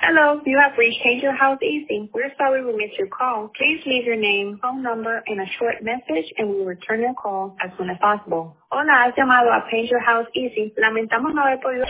Hello, you have reached Angel House Easy. We're sorry we missed your call. Please leave your name, phone number, and a short message, and we will return your call as soon as possible. Hola, has llamado a Angel House Easy. Lamentamos no haber podido